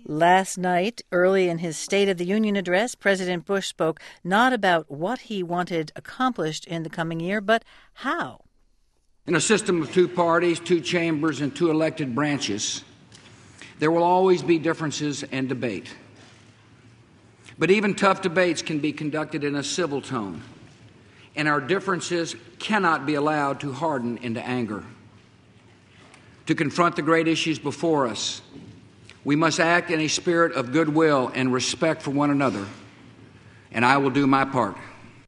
Last night, early in his State of the Union address, President Bush spoke not about what he wanted accomplished in the coming year, but how. In a system of two parties, two chambers, and two elected branches, there will always be differences and debate. But even tough debates can be conducted in a civil tone, and our differences cannot be allowed to harden into anger. To confront the great issues before us, we must act in a spirit of goodwill and respect for one another, and I will do my part.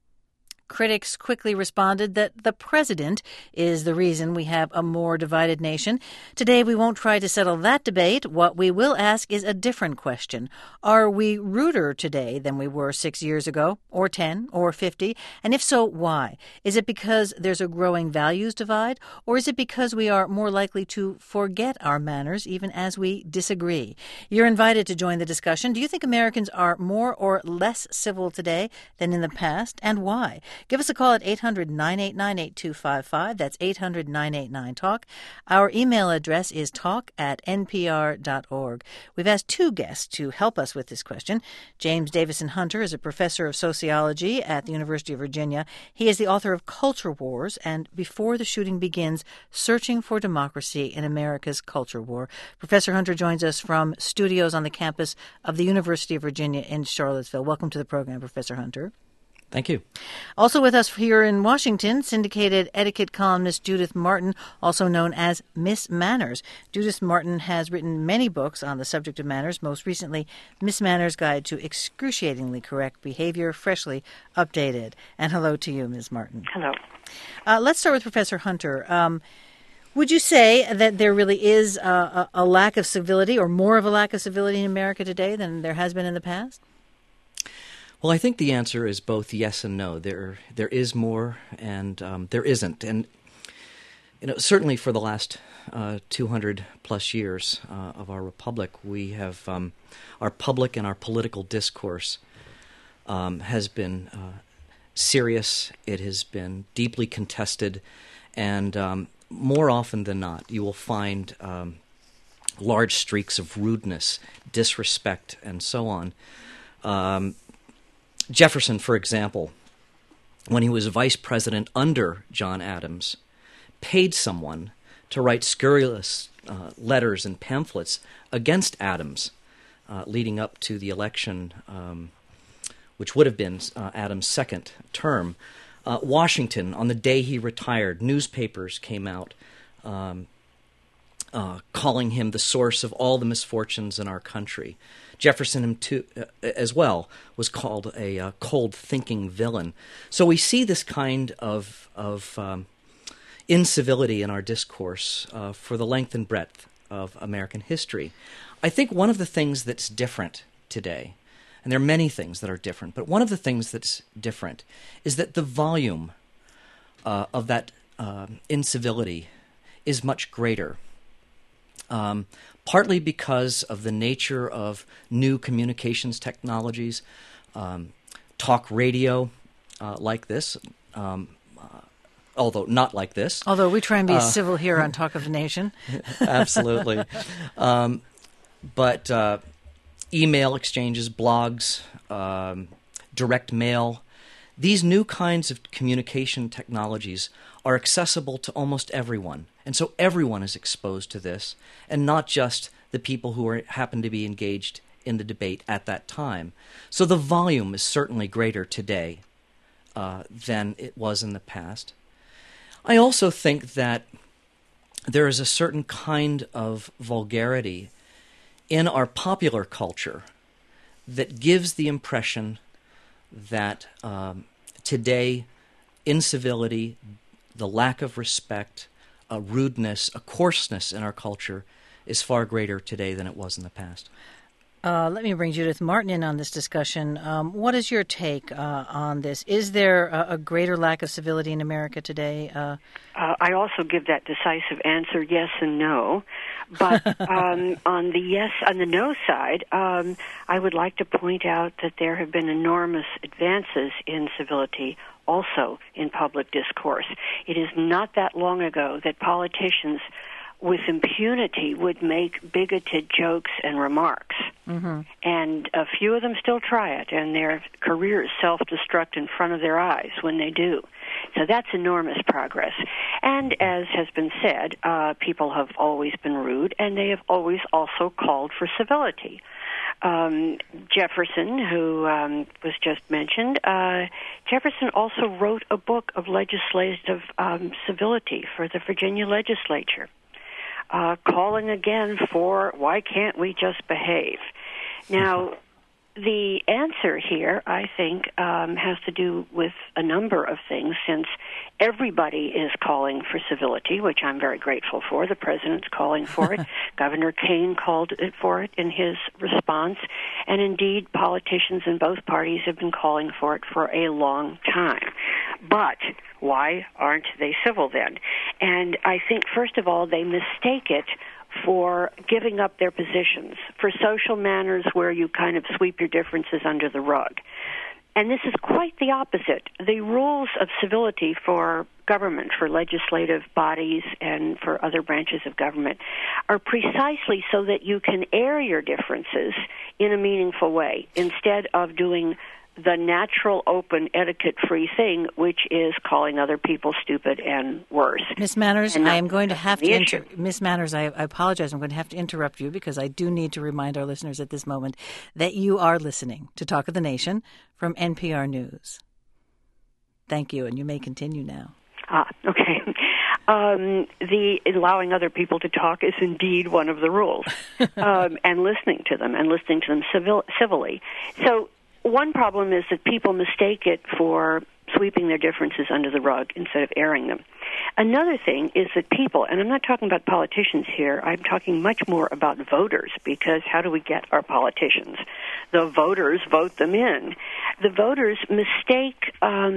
Critics quickly responded that the president is the reason we have a more divided nation. Today, we won't try to settle that debate. What we will ask is a different question. Are we ruder today than we were 6 years ago, or 10, or 50? And if so, why? Is it because there's a growing values divide, or is it because we are more likely to forget our manners even as we disagree? You're invited to join the discussion. Do you think Americans are more or less civil today than in the past, and why? Give us a call at 800-989-8255. That's 800-989-TALK. Our email address is talk@npr.org. We've asked two guests to help us with this question. James Davison Hunter is a professor of sociology at the University of Virginia. He is the author of Culture Wars and Before the Shooting Begins, Searching for Democracy in America's Culture War. Professor Hunter joins us from studios on the campus of the University of Virginia in Charlottesville. Welcome to the program, Professor Hunter. Thank you. Also with us here in Washington, syndicated etiquette columnist Judith Martin, also known as Miss Manners. Judith Martin has written many books on the subject of manners, most recently Miss Manners' Guide to Excruciatingly Correct Behavior, freshly updated. And hello to you, Ms. Martin. Hello. Let's start with Professor Hunter. Would you say that there really is a lack of civility, or more of a lack of civility in America today than there has been in the past? Well, I think the answer is both yes and no. There is more, and there isn't. And certainly for the last 200 plus years of our republic, we have our public and our political discourse has been serious. It has been deeply contested, and more often than not, you will find large streaks of rudeness, disrespect, and so on. Jefferson, for example, when he was vice president under John Adams, paid someone to write scurrilous letters and pamphlets against Adams leading up to the election, which would have been Adams' second term. Washington, on the day he retired, newspapers came out calling him the source of all the misfortunes in our country. Jefferson, as well, was called a cold-thinking villain. So we see this kind of incivility in our discourse for the length and breadth of American history. I think one of the things that's different today, and there are many things that are different, but one of the things that's different is that the volume of that incivility is much greater. Partly because of the nature of new communications technologies, talk radio like this, although not like this. Although we try and be civil here on Talk of the Nation. Absolutely. But email exchanges, blogs, direct mail, these new kinds of communication technologies are accessible to almost everyone. And so everyone is exposed to this, and not just the people who happen to be engaged in the debate at that time. So the volume is certainly greater today than it was in the past. I also think that there is a certain kind of vulgarity in our popular culture that gives the impression that today incivility, the lack of respect, a rudeness, a coarseness in our culture is far greater today than it was in the past. Let me bring Judith Martin in on this discussion. What is your take on this? Is there a greater lack of civility in America today? I also give that decisive answer, yes and no. But on the no side, I would like to point out that there have been enormous advances in civility also in public discourse. It is not that long ago that politicians with impunity would make bigoted jokes and remarks. And a few of them still try it, and their careers self-destruct in front of their eyes when they do. So that's enormous progress. And as has been said, people have always been rude, and they have always also called for civility. Jefferson, who was just mentioned, Jefferson also wrote a book of legislative civility for the Virginia legislature, calling again for why can't we just behave? Now, the answer here, I think, has to do with a number of things, since everybody is calling for civility, which I'm very grateful for. The president's calling for it. Governor Kane called for it in his response. And indeed, politicians in both parties have been calling for it for a long time. But why aren't they civil then? And I think, first of all, they mistake it for giving up their positions, for social manners where you kind of sweep your differences under the rug. And this is quite the opposite. The rules of civility for government, for legislative bodies, and for other branches of government are precisely so that you can air your differences in a meaningful way, instead of doing the natural, open, etiquette-free thing, which is calling other people stupid and worse. Miss Manners, I am going to have to Miss Manners, I apologize. I'm going to have to interrupt you because I do need to remind our listeners at this moment that you are listening to Talk of the Nation from NPR News. Thank you, and you may continue now. Okay. The allowing other people to talk is indeed one of the rules, and listening to them civilly. So one problem is that people mistake it for sweeping their differences under the rug instead of airing them. Another thing is that people, and I'm not talking about politicians here, I'm talking much more about voters, because how do we get our politicians? The voters vote them in. The voters mistake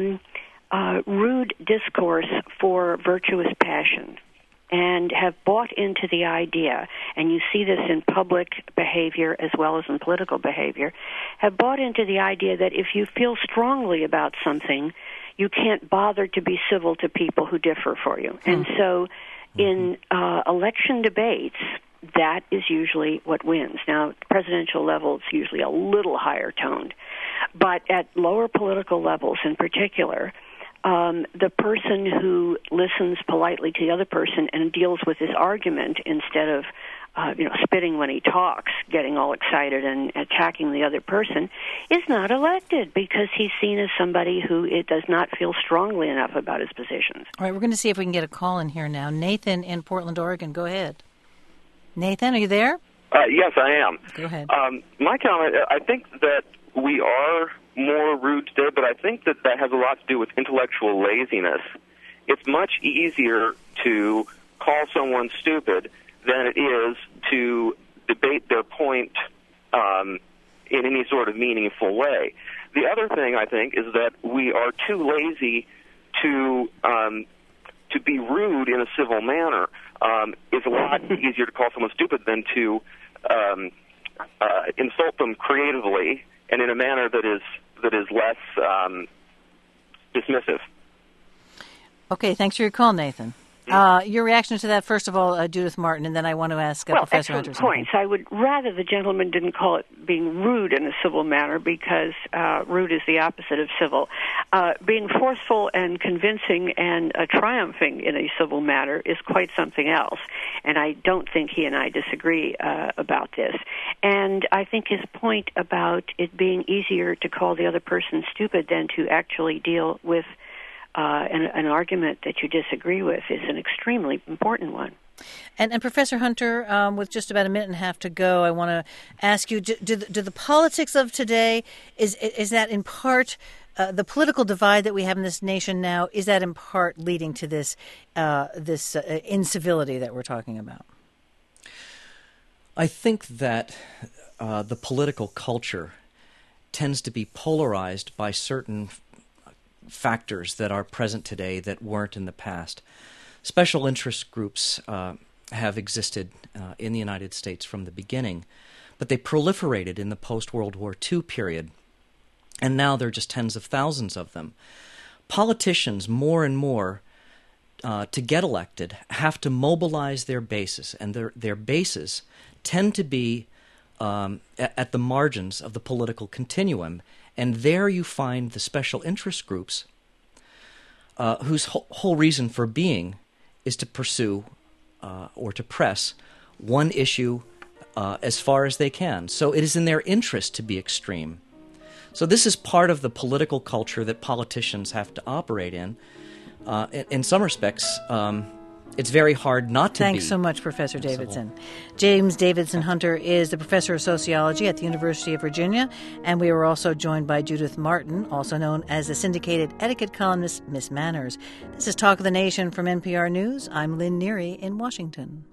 rude discourse for virtuous passion, and have bought into the idea, and you see this in public behavior as well as in political behavior, have bought into the idea that if you feel strongly about something, you can't bother to be civil to people who differ for you. And so in election debates, that is usually what wins. Now, at the presidential level, it's usually a little higher toned. But at lower political levels in particular, the person who listens politely to the other person and deals with his argument instead of, spitting when he talks, getting all excited and attacking the other person, is not elected because he's seen as somebody who does not feel strongly enough about his positions. All right, we're going to see if we can get a call in here now. Nathan in Portland, Oregon, go ahead. Nathan, are you there? Yes, I am. Go ahead. My comment, I think that we are more rude today, but I think that has a lot to do with intellectual laziness. It's much easier to call someone stupid than it is to debate their point in any sort of meaningful way. The other thing, I think, is that we are too lazy to be rude in a civil manner. It's a lot easier to call someone stupid than to insult them creatively and in a manner that is less dismissive. Okay, thanks for your call, Nathan. Your reaction to that, first of all, Judith Martin, and then I want to ask Professor Hunter. Points. I would rather the gentleman didn't call it being rude in a civil manner, because rude is the opposite of civil. Being forceful and convincing and triumphing in a civil matter is quite something else, and I don't think he and I disagree about this. And I think his point about it being easier to call the other person stupid than to actually deal with an argument that you disagree with is an extremely important one. And Professor Hunter, with just about a minute and a half to go, I want to ask you: do the politics of today is that in part the political divide that we have in this nation now? Is that in part leading to this incivility that we're talking about? I think that the political culture tends to be polarized by certain factors that are present today that weren't in the past. Special interest groups have existed in the United States from the beginning, but they proliferated in the post-World War II period, and now there are just tens of thousands of them. Politicians, more and more, to get elected, have to mobilize their bases, and their bases tend to be at the margins of the political continuum. And there you find the special interest groups whose whole reason for being is to pursue or to press one issue as far as they can. So it is in their interest to be extreme. So this is part of the political culture that politicians have to operate in. In some respects, it's very hard not to be. Thanks so much, Professor Davidson. James Davidson Hunter is the professor of sociology at the University of Virginia, and we were also joined by Judith Martin, also known as the syndicated etiquette columnist Miss Manners. This is Talk of the Nation from NPR News. I'm Lynn Neary in Washington.